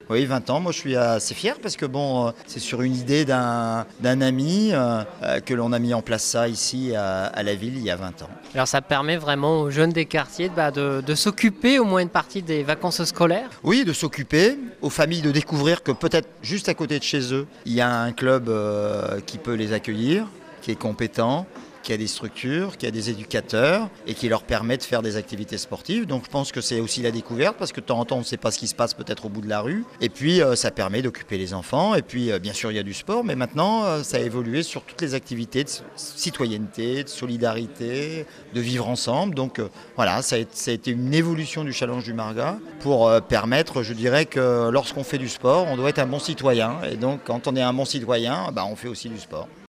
Oui, 20 ans. Moi, je suis assez fier parce que c'est sur une idée d'un ami que l'on a mis en place ça ici à la ville il y a 20 ans. Alors ça permet vraiment aux jeunes des quartiers de s'occuper au moins une partie des vacances scolaires. Oui, de s'occuper, aux familles de découvrir que peut-être juste à côté de chez eux, il y a un club qui peut les accueillir, qui est compétent, qui a des structures, qui a des éducateurs et qui leur permet de faire des activités sportives. Donc je pense que c'est aussi la découverte parce que de temps en temps on ne sait pas ce qui se passe peut-être au bout de la rue. Et puis ça permet d'occuper les enfants. Et puis bien sûr il y a du sport, mais maintenant ça a évolué sur toutes les activités de citoyenneté, de solidarité, de vivre ensemble. Donc voilà, ça a été une évolution du Challenge du Marga pour permettre, je dirais que lorsqu'on fait du sport, on doit être un bon citoyen. Et donc quand on est un bon citoyen, on fait aussi du sport.